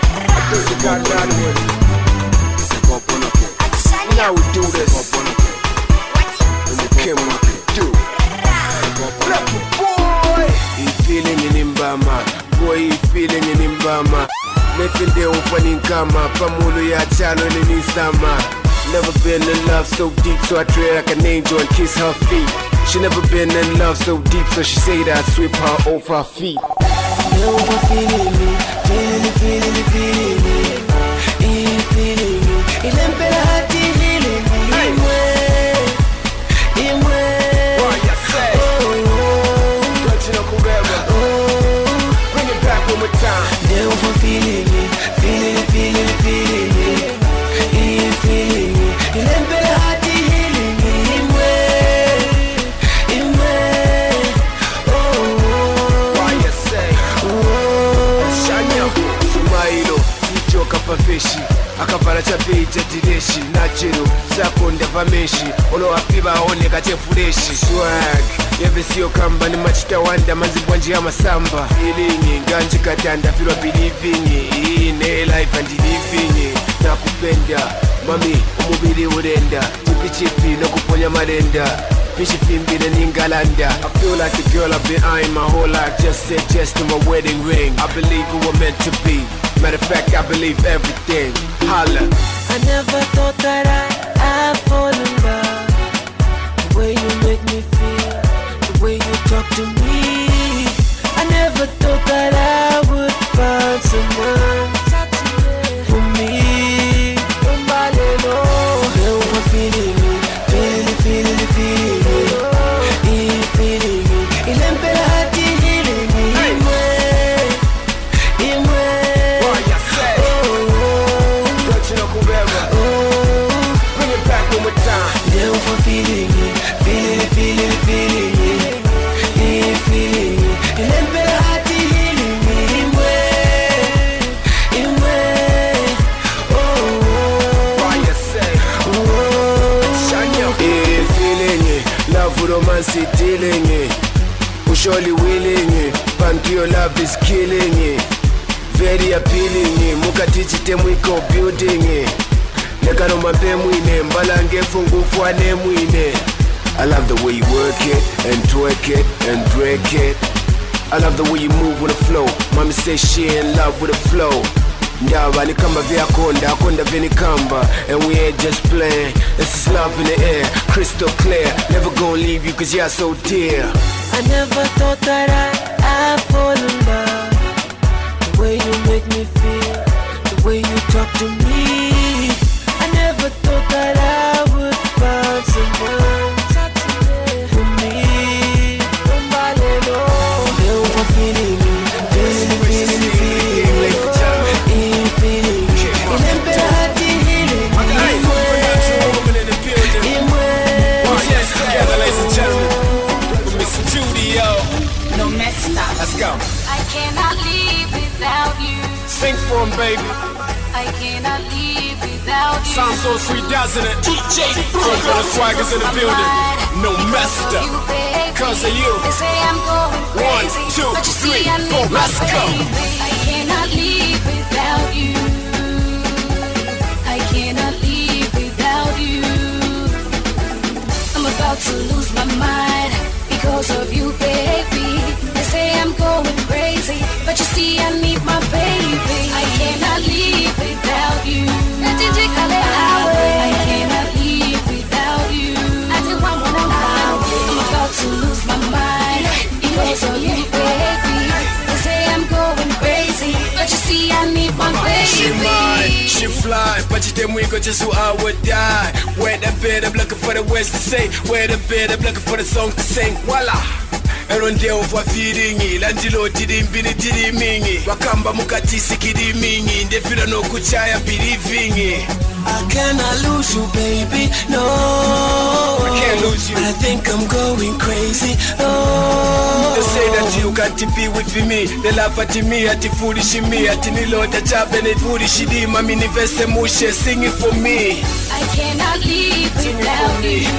Sekoponoke Now we do this Sekoponoke Boy, he feeling in Mbama. Boy, he feeling in Mbama. Nothing there opening kama. Pamulu ya chalo ni sama. Never been in love so deep, so I treat her like an angel and kiss her feet. She never been in love so deep, so she say that I sweep her off her feet. Never feeling me, feeling me, feeling me. Ilempela hati feeling me. Bring it back one more time. Never feeling me, feeling me. Ilempela hati feeling me. kapapeshi akavala chapei chatireshi nachero sakonda vameshi unowapiva aoneka chefureshi swag yevesiyo kamba nemachitawanda manzibwanji yamasamba feeling nganjikatanda filwa believing ine life and living nakupenda mami umubiri urenda chipichipi nokuponya marenda Fishifimbina ningalanda. I feel like the girl I've been eyeing my whole life. Just said yes to my wedding ring. I believe we were meant to be. Matter of fact, I believe everything. Holla. I never thought that I'd fall in love. The way you make me feel, the way you talk to me. I never thought that I would find someone for me. Nobody knows. Never feeling me, feeling me. Romancy dealing it, surely willing it. Bantu your love is killing it, very appealing it. Mukatichi temwiko building it. Nekaroma pemwine, mbalange fungufu anemwine. I love the way you work it and twerk it and break it. I love the way you move with the flow. Mommy says she in love with the flow. Ndaba ni kamba vya konda vini kamba. And we ain't just playing, this is love in the air, crystal clear. Never gonna leave you cause you're so dear. I never thought that I'd fall in love. The way you make me feel, the way you talk to me. I never thought that I would find someone for me. Nobody knows. Never feeling me, feeling me. Let's go. I cannot live without you. Sing for him, baby. I cannot live without you. Sounds so sweet, doesn't it? DJ the Swaggers in the building. No messed up. Cause of you. They say I'm going crazy. 1, 2, 3, 4, let's go. I cannot live without you. I cannot live without you. I'm about to lose my mind because of you, baby. They say I'm going crazy, but you see I need my baby. I cannot live without you. I cannot live without you. I'm about to lose my mind because of you, baby. They say I'm going crazy, but you see I need my baby. She mine, she fly, but you didn't wake up just who I would die. Where the bed, I'm looking for the words to say. Where the bed, I'm looking for the song to sing. Voila. Eronde over feeding landilo tirimbini tirimingi wakamba mukatisi kirimingi ndefira no kuchaya believing. I cannot lose you, baby, no. I can't lose you. I think I'm going crazy, no. They say that you got to be with me. They laugh at me, at the foolish me, at the Lord, the job and the foolish ma minivese mushe, sing it for me. I cannot live without you.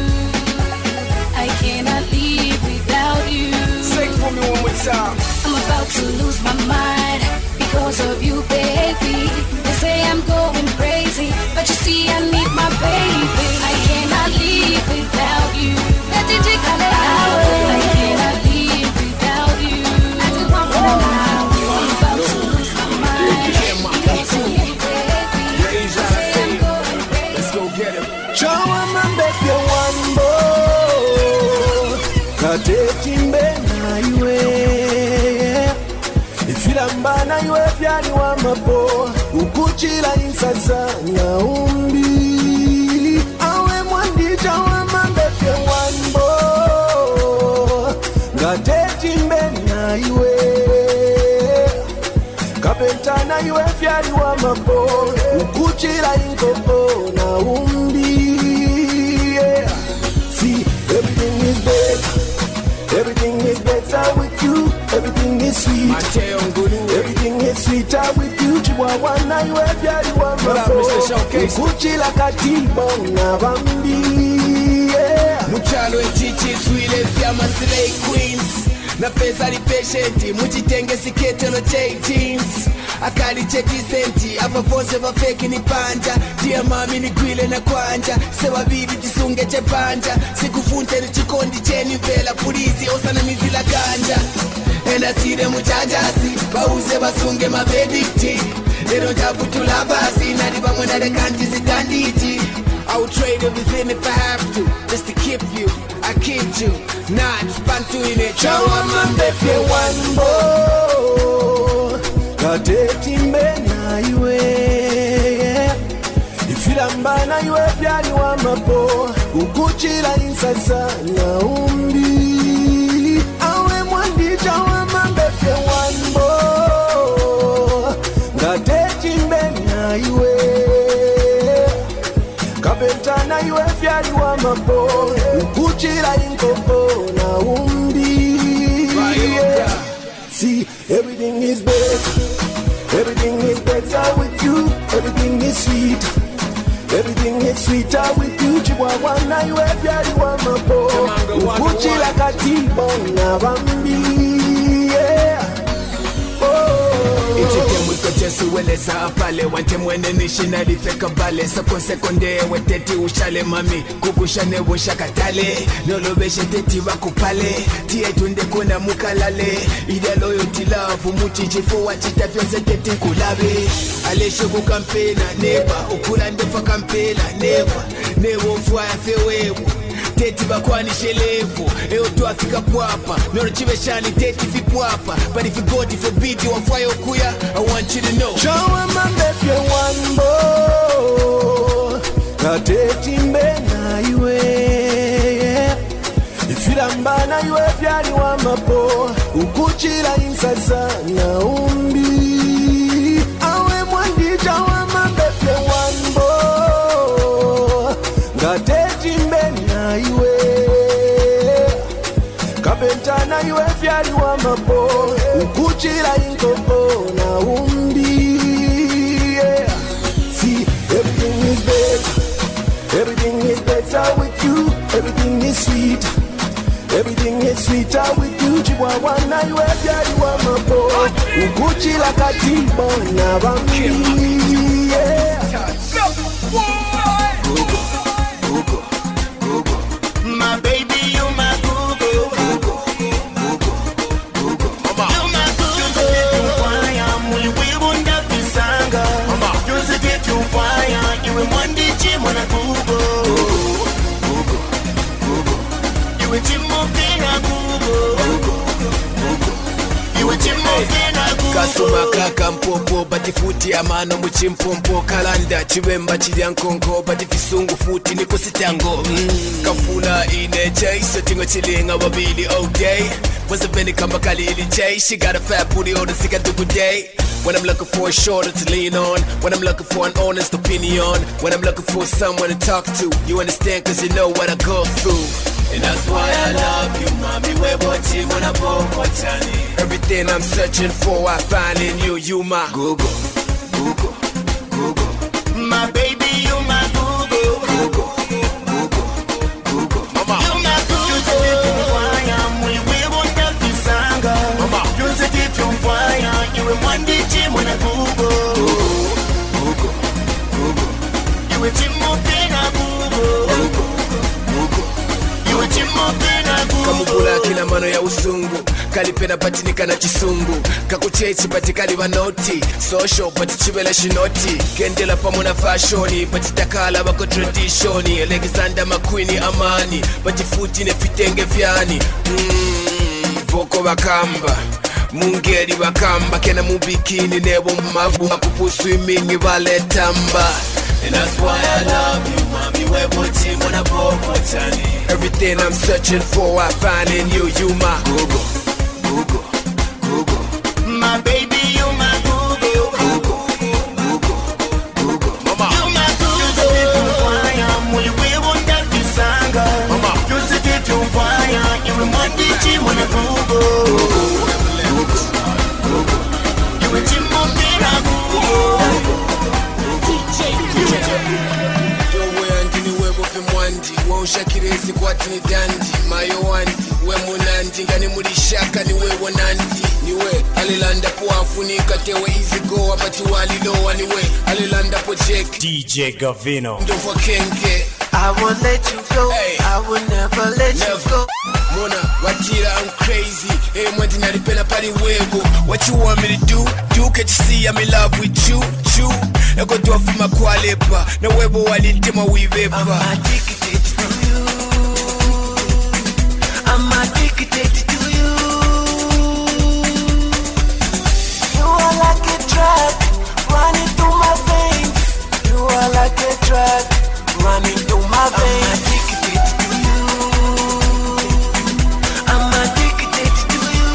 I cannot live without you. Sing for me one more time. I'm about to lose my mind because of you, baby. They say I'm going crazy, but you see I need my baby. I cannot live without you. I cannot live without you. I'm about to lose my mind because of you, baby. They say I'm going crazy. Let's go get him. Show him and make you one more. Katetimbe na iwe ifilamba na iwe vyani wa mapo ukuchila insaza na umbi awe mwandija wa mambeke wambo katetimbe na iwe kapenta na iwe vyani wa mapo ukuchila inkopo na umbi. See, everything is better with you. everything is sweet. Everything is sweeter with you. Chihuahua na iwe vyari wa mapo. Ukuchila katibo na bambi. Muchalo echichi swile vyama slay queens. Na pesa ni patient, mujitenge siketelo jeans. Akali cheki senti, ava fonse va fake ni panja. Dia mami ni gwile na kwanja. Sewa bibi tisunge che panja. Sikufunte ni chikondi cheni vela polisi osana mizila ganja. Enda sire mujajasi, bauze basunge mabedikti. They don't have to love us, not even when they can't stand it. I would trade everything if I have to, just to keep you. I keep you, not bantu in it. Chawa mambefe wambo, kateti mbena iwe. Ifilamba na iwe vyari wa mapo, ukuchila insasa na umbi. Awe mwandi chawa mambefe wambo, kateti mbena iwe. Kapentana iwe fyari wa mapo, ukuchila inkopo na umbi. See, everything is better. Everything is better with you. Everything is sweet. Everything is sweeter with you. Chihuahua na iwe fyari wa mapo, ukuchila katibo na bambi. Ichite mwiko jesu weleza apale. Wante mwene nishina lifeka bale. Sako sekonde weteti ushale mami. Kukushane woshakatale. Nolobeshe teti wakupale. Tie tunde kuna mukalale. Ida loyalty love muchichifu wachita fyonse teti kulabe. Alesho kukampena neba. Ukula ndefa kampela neba. Newo fwaya fewewo. Teti bakwani shelevu. Eo tu afika puapa. Noro chive shani teti vipuapa. But if you God forbid you wafaya ukuya, I want you to know. Chawa mambefe wambo, kateti mbena iwe. Ifilamba na iwe vyari wa mapo, ukuchila insasa na umbi. Awe mwandi chawa mambefe wambo, kateti mbena iwe. Kapentana iwe fyari wa mapo, ukuchila inkopo na umbi. See, everything is better. Everything is better with you. Everything is sweet. Everything is sweeter with you. Chihuahua na iwe fyari wa mapo, ukuchila katibo na bambi. My baby, you my Google. Kasuma kaka mpopo bati futi amano muchimpompo kalanda chibemba chilya nkonko bati fisungu futi niko sitango kafula ine jay sotingo chilinga wabili all day was a veni kamba kalili jay she got a fat booty on the sika dugu day. When I'm looking for a shoulder to lean on, when I'm looking for an honest opinion, when I'm looking for someone to talk to, you understand cause you know what I go through. And that's why I love you, mommy. We're watching when I bought everything I'm searching for, I find in you. You my Google. My baby, you my Google. Mama. You my Google. We won't have to sing. Mama. You said if you fire, you will one day gym when I Google. You will gym more than I Google. Kamugula kina mano ya usungu kalipena patinika na chisungu kakuchechi patikali vanoti social pati chibela shinoti kendela pamona fashoni pati takala bako traditioni Alexander McQueen amani pati futi ne fitenge vyani voko bakamba mungeri bakamba kena mubikini nebo mabu akupusu imingi vale tamba. And that's why I love you, mommy. We're watching when I bought everything I'm searching for, I find in you. You my Google. My baby, you my Google. Mama. You my Google. You will want that to sing. Mama. You said if you fire, you will want the gym when I Google. kirezi kwatini dandi mayo wandi we munandi ngani mulishaka ni we wonandi ni we alilanda po afunika tewe easy go abati walilowa ni we alilanda po Jake DJ Gavino ndova kenge I won't let you go. Hey. I will never let you go. Mona, watira, I'm crazy. Hey, mwadi naripena pali wego. What you want me to do? Do, can't you see I'm in love with you? Ego do afuma kwa lepa. Na webo walintema wivepa. I'm addicted to you. I'm addicted to you. You are like a drug running through my veins. You are like a drug running through my veins. I'm addicted to you. I'm addicted to you.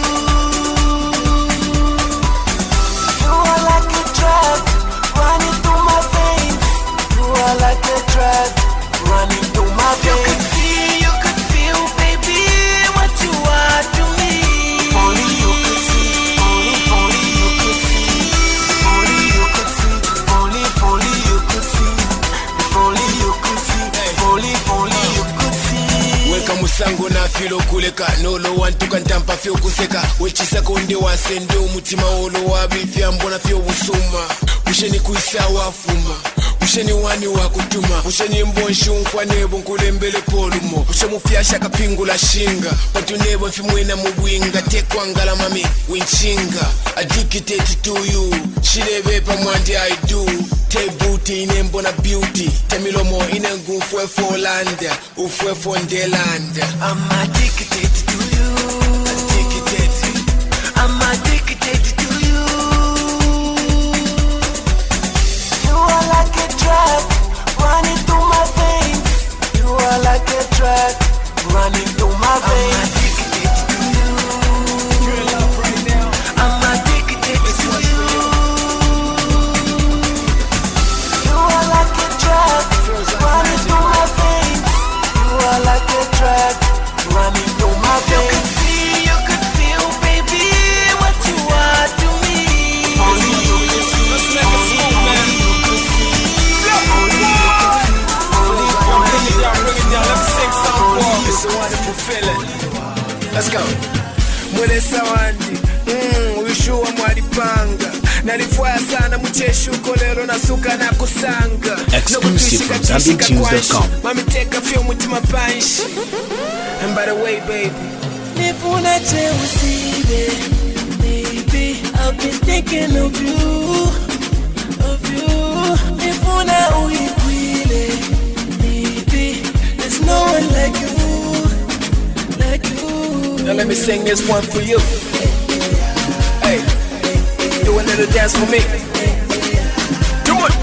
You are like a drug running through my veins. You are like a drug running through my veins. You could see, you could feel, baby, what you are to me. Only you could see, only you could see. Only you could see, only you could see. If only you could see, only you could see. Weka musango na filo kuleka nolo wantuka ntampa fyo kuseka wechisa konde wasende umutima olo wabifya mbona fyo busuma usheni kuisa wafuma usheni wani wakutuma usheni mbonshi umfwanebo nkulembele polumo ushamufyasha kapingula shinga patunebo mfimwena mubwinga tekwangala mami winchinga addicted to you shilebe pamwandi I do te booty ine mbona beauty temilomo ine ngufwe Folanda ufwe Fondelanda. I'm addicted to you. Addicted. I'm addicted to you. You are like a drug running through my veins. You are like a drug running through my veins. I'm addicted to you. You're in love right now. I'm addicted to you. You are like a drug running through my veins. You are like a drug running through my veins. You could see, you could feel, baby, what you are to me. Only you could see. Let's make it smooth, man. Only you could see. Only you could see. Bring it down, let me sing something for you. It's a wonderful feeling. Let's go. Mwelesa wandi, uishuwa mwalipanga. Nalifwaya sana mcheshu kolero na suka na kusanga. Exclusive from ZambianTunes.com. Mami take a few mutima punch. And by the way, baby, Nifuna cheusibe, baby, I've been thinking of you, Nifuna uikwile, baby, there's no one like you. now let me sing this one for you. Hey, do a little dance for me. Do it.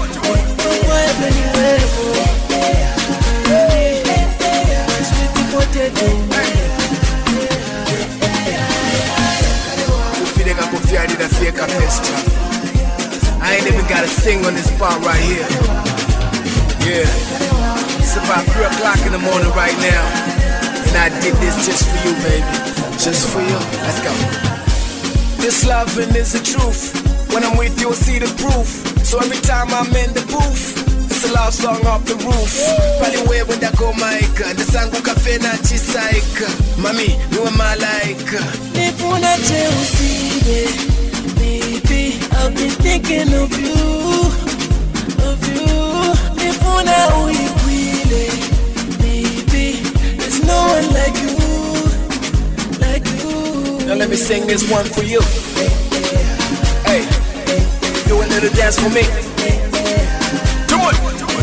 I ain't even gotta sing on this part right here. Yeah, it's about 3 o'clock in the morning right now, and I did this just for you, baby. Just for you. Let's go. This loving is the truth. When I'm with you, I see the proof. So every time I'm in the booth, it's a love song off the roof. Pali wewe ndako maika, nesangu kafe na chisaika. Mami, niwe malaika. Nifuna cheusibe, baby, I've been thinking of you, Nifuna uikwile, baby, there's no one like you. Now let me sing this one for you. Hey, do a little dance for me. Do it.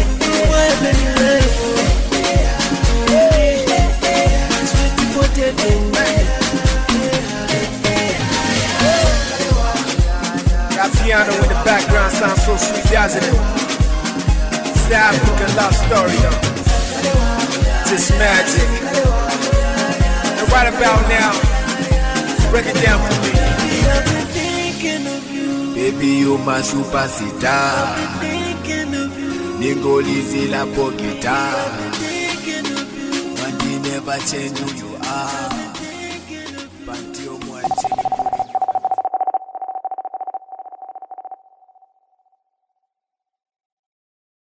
Got piano in the background, sounds so sweet, doesn't it? It's the African love story, though. Just magic. And right about now, break it down for me. I've been thinking of you. Baby, you my superstar. Thinking of you. Ningolizi la pokita. Thinking of you. One day never change who you are.